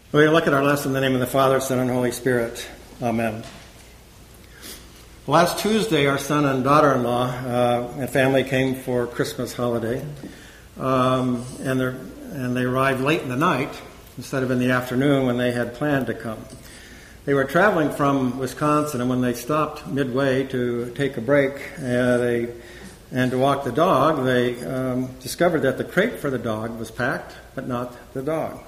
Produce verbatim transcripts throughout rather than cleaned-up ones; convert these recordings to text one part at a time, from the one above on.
We look at our lesson in the name of the Father, Son, and Holy Spirit. Amen. Last Tuesday, our son and daughter-in-law uh, and family came for Christmas holiday, um, and, and they arrived late in the night instead of in the afternoon when they had planned to come. They were traveling from Wisconsin, and when they stopped midway to take a break uh, they, and to walk the dog, they um, discovered that the crate for the dog was packed, but not the dog.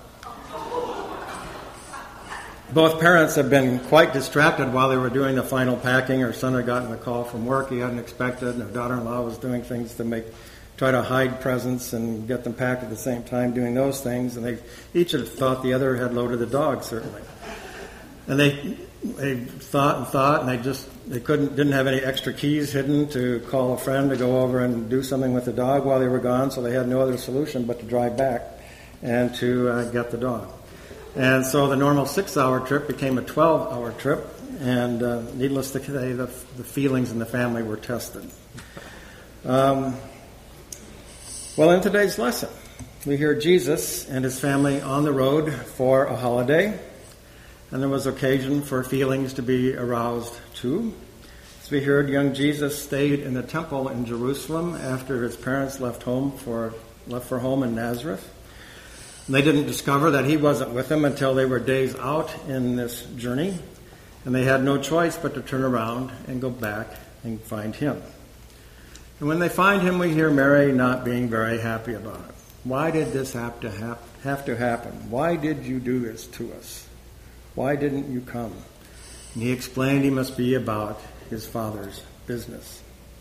Both parents have been quite distracted while they were doing the final packing. Our son had gotten a call from work he hadn't expected, and our daughter-in-law was doing things to make, try to hide presents and get them packed at the same time, doing those things. And they each had thought the other had loaded the dog, certainly. And they they thought and thought, and they just they couldn't didn't have any extra keys hidden to call a friend to go over and do something with the dog while they were gone. So they had no other solution but to drive back and to uh, get the dog. And so the normal six-hour trip became a twelve-hour trip, and uh, needless to say, the, the feelings in the family were tested. Um, well, in today's lesson, we hear Jesus and his family on the road for a holiday, and there was occasion for feelings to be aroused too. As we heard, young Jesus stayed in the temple in Jerusalem after his parents left home for left for home in Nazareth. They didn't discover that he wasn't with them until they were days out in this journey, and they had no choice but to turn around and go back and find him. And when they find him, we hear Mary not being very happy about it. Why did this have to, hap- have to happen? Why did you do this to us? Why didn't you come? And he explained he must be about his Father's business.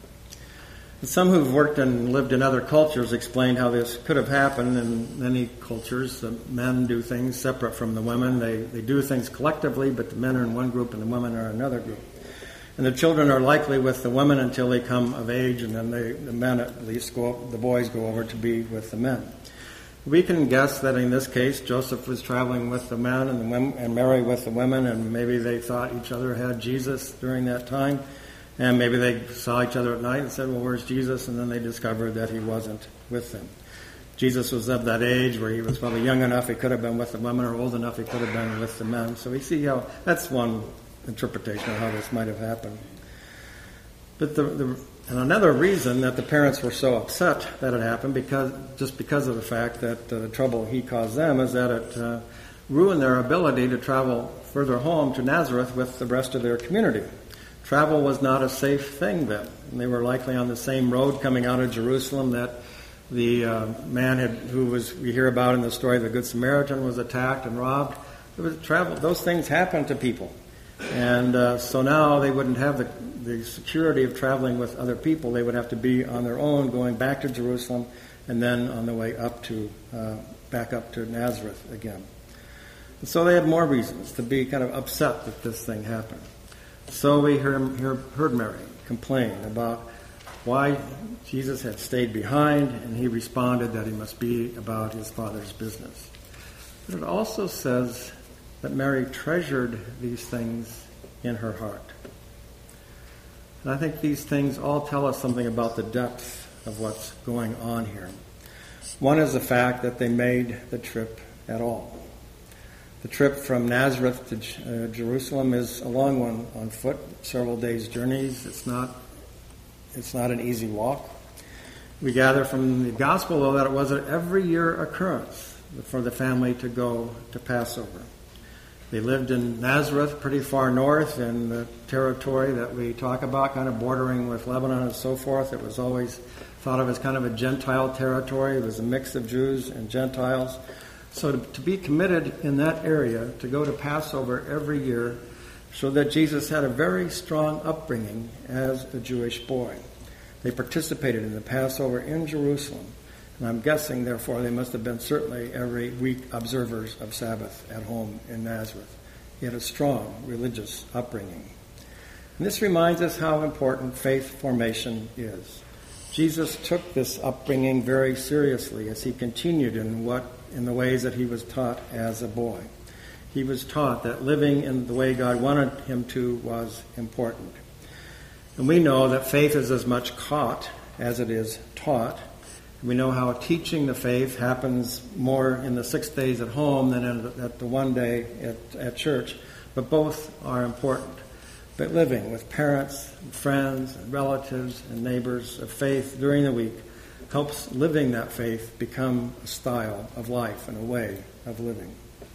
Some who've worked and lived in other cultures explained how this could have happened. In many cultures, the men do things separate from the women. They they do things collectively, but the men are in one group and the women are in another group. And the children are likely with the women until they come of age, and then they, the men at least go, the boys go over to be with the men. We can guess that in this case, Joseph was traveling with the men and, the women, and Mary with the women, and maybe they thought each other had Jesus during that time. And maybe they saw each other at night and said, well, where's Jesus? And then they discovered that he wasn't with them. Jesus was of that age where he was probably young enough he could have been with the women, or old enough he could have been with the men. So we see how, that's one interpretation of how this might have happened. But the, the and another reason that the parents were so upset that it happened, because just because of the fact that uh, the trouble he caused them, is that it uh, ruined their ability to travel further home to Nazareth with the rest of their community. Travel was not a safe thing then. And they were likely on the same road coming out of Jerusalem that the uh, man had, who was we hear about in the story of the Good Samaritan, was attacked and robbed. It was travel. Those things happen to people, and uh, so now they wouldn't have the the security of traveling with other people. They would have to be on their own, going back to Jerusalem, and then on the way up to uh, back up to Nazareth again. And so they had more reasons to be kind of upset that this thing happened. So we heard, heard Mary complain about why Jesus had stayed behind, and he responded that he must be about his Father's business. But it also says that Mary treasured these things in her heart. And I think these things all tell us something about the depth of what's going on here. One is the fact that they made the trip at all. The trip from Nazareth to uh, Jerusalem is a long one on foot, several days' journeys. It's not, it's not an easy walk. We gather from the gospel, though, that it was an every year occurrence for the family to go to Passover. They lived in Nazareth, pretty far north in the territory that we talk about, kind of bordering with Lebanon and so forth. It was always thought of as kind of a Gentile territory. It was a mix of Jews and Gentiles. So to, to be committed in that area, to go to Passover every year, showed that Jesus had a very strong upbringing as a Jewish boy. They participated in the Passover in Jerusalem, and I'm guessing, therefore, they must have been certainly every week observers of Sabbath at home in Nazareth. He had a strong religious upbringing. And this reminds us how important faith formation is. Jesus took this upbringing very seriously as he continued in what in the ways that he was taught as a boy. He was taught that living in the way God wanted him to was important. And we know that faith is as much caught as it is taught. We know how teaching the faith happens more in the six days at home than at the one day at, at church, but both are important. But living with parents, and friends, and relatives, and neighbors of faith during the week helps living that faith become a style of life and a way of living.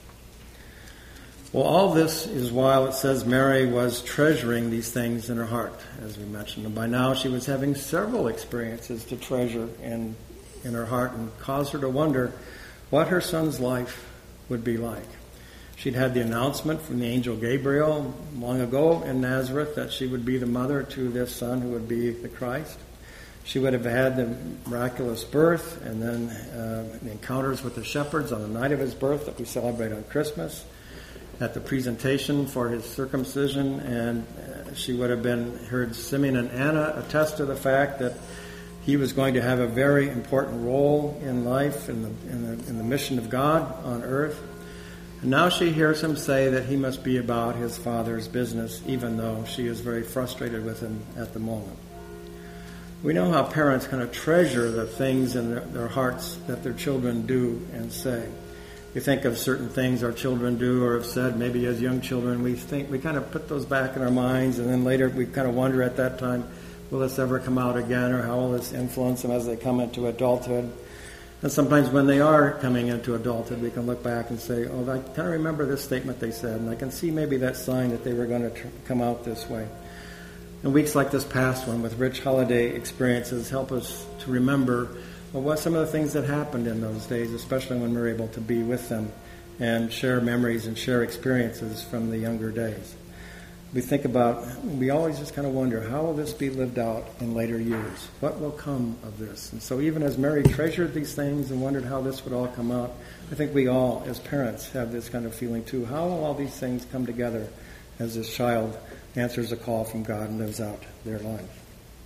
Well, all this is while it says Mary was treasuring these things in her heart, as we mentioned. And by now she was having several experiences to treasure in, in her heart and cause her to wonder what her son's life would be like. She'd had the announcement from the angel Gabriel long ago in Nazareth that she would be the mother to this son who would be the Christ. She would have had the miraculous birth and then uh, the encounters with the shepherds on the night of his birth that we celebrate on Christmas, at the presentation for his circumcision, and uh, she would have been heard Simeon and Anna attest to the fact that he was going to have a very important role in life, in the, in the, in the mission of God on earth. And now she hears him say that he must be about his father's business, even though she is very frustrated with him at the moment. We know how parents kind of treasure the things in their, their hearts that their children do and say. We think of certain things our children do or have said, maybe as young children, we think we kind of put those back in our minds, and then later we kind of wonder at that time, will this ever come out again, or how will this influence them as they come into adulthood? And sometimes when they are coming into adulthood, we can look back and say, oh, I kind of remember this statement they said, and I can see maybe that sign that they were going to tr- come out this way. And weeks like this past one with rich holiday experiences help us to remember well, what some of the things that happened in those days, especially when we're able to be with them and share memories and share experiences from the younger days. We think about, we always just kind of wonder, how will this be lived out in later years? What will come of this? And so even as Mary treasured these things and wondered how this would all come out, I think we all, as parents, have this kind of feeling too. How will all these things come together as this child answers a call from God and lives out their life?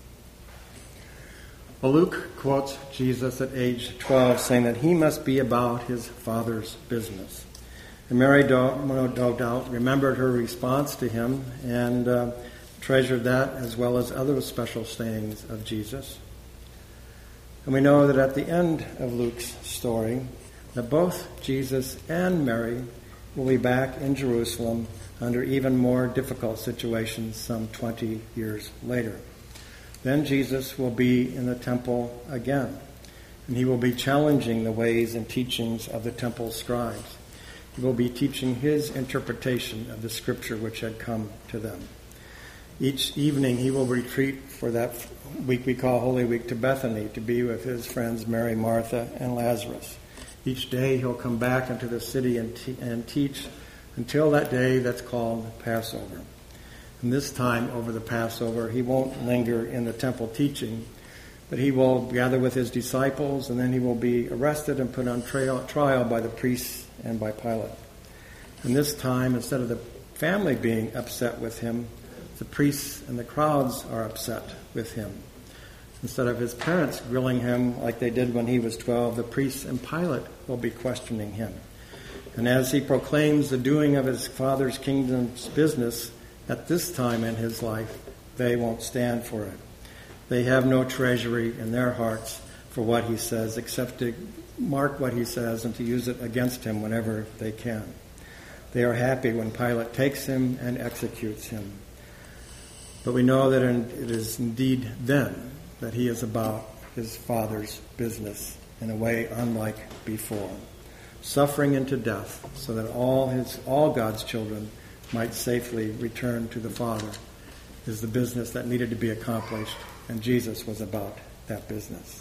Well, Luke quotes Jesus at age twelve saying that he must be about his Father's business. And Mary, no doubt, remembered her response to him and uh, treasured that as well as other special sayings of Jesus. And we know that at the end of Luke's story, that both Jesus and Mary will be back in Jerusalem under even more difficult situations some twenty years later. Then Jesus will be in the temple again, and he will be challenging the ways and teachings of the temple scribes. He will be teaching his interpretation of the scripture which had come to them. Each evening he will retreat for that week we call Holy Week to Bethany to be with his friends Mary, Martha, and Lazarus. Each day he'll come back into the city and, te- and teach until that day that's called Passover. And this time over the Passover, he won't linger in the temple teaching, but he will gather with his disciples, and then he will be arrested and put on trial, trial by the priests and by Pilate. And this time, instead of the family being upset with him, the priests and the crowds are upset with him. Instead of his parents grilling him like they did when he was twelve, the priests and Pilate will be questioning him. And as he proclaims the doing of his Father's kingdom's business, at this time in his life, they won't stand for it. They have no treasury in their hearts for what he says, except to mark what he says and to use it against him whenever they can. They are happy when Pilate takes him and executes him. But we know that it is indeed then that he is about his Father's business in a way unlike before, suffering into death so that all his all God's children might safely return to the Father is the business that needed to be accomplished, and Jesus was about that business.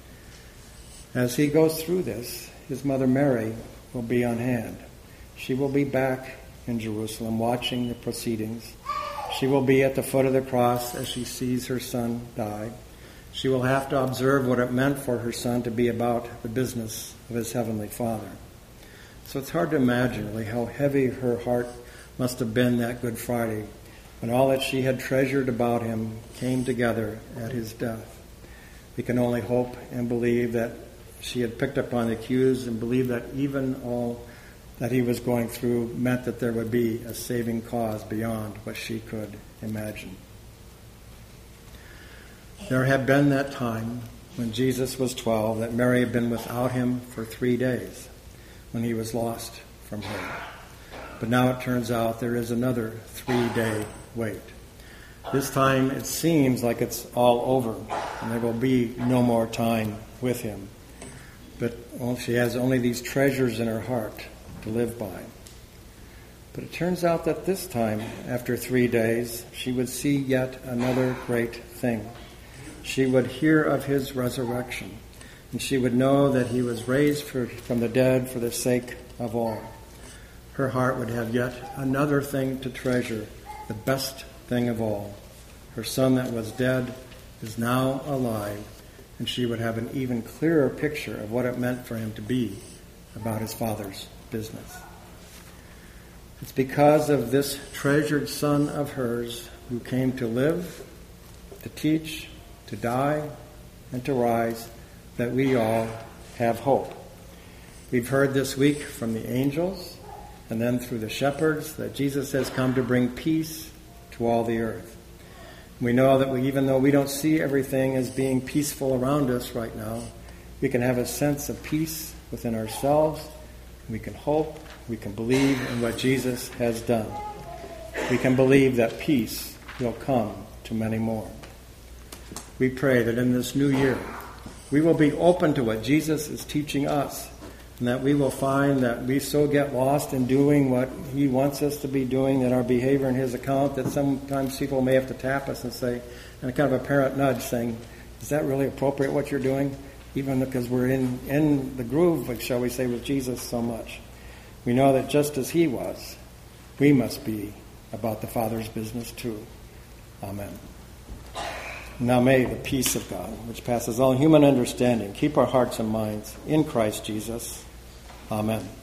As he goes through this, his mother Mary will be on hand. She will be back in Jerusalem watching the proceedings. She will be at the foot of the cross as she sees her son die. She will have to observe what it meant for her son to be about the business of his heavenly Father. So it's hard to imagine really how heavy her heart must have been that Good Friday when all that she had treasured about him came together at his death. We can only hope and believe that she had picked up on the cues and believed that even all that he was going through meant that there would be a saving cause beyond what she could imagine. There had been that time when Jesus was twelve, that Mary had been without him for three days when he was lost from her. But now it turns out there is another three-day wait. This time it seems like it's all over and there will be no more time with him. But well, she has only these treasures in her heart to live by. But it turns out that this time, after three days, she would see yet another great thing. She would hear of his resurrection, and she would know that he was raised for, from the dead for the sake of all. Her heart would have yet another thing to treasure, the best thing of all. Her son that was dead is now alive, and she would have an even clearer picture of what it meant for him to be about his Father's business. It's because of this treasured son of hers who came to live, to teach, to die, and to rise, that we all have hope. We've heard this week from the angels and then through the shepherds that Jesus has come to bring peace to all the earth. We know that we, even though we don't see everything as being peaceful around us right now, we can have a sense of peace within ourselves. We can hope. We can believe in what Jesus has done. We can believe that peace will come to many more. We pray that in this new year, we will be open to what Jesus is teaching us, and that we will find that we so get lost in doing what he wants us to be doing, that our behavior in his account, that sometimes people may have to tap us and say, and a kind of a parent nudge saying, is that really appropriate what you're doing? Even because we're in, in the groove, shall we say, with Jesus so much. We know that just as he was, we must be about the Father's business too. Amen. Now may the peace of God, which passes all human understanding, keep our hearts and minds in Christ Jesus. Amen.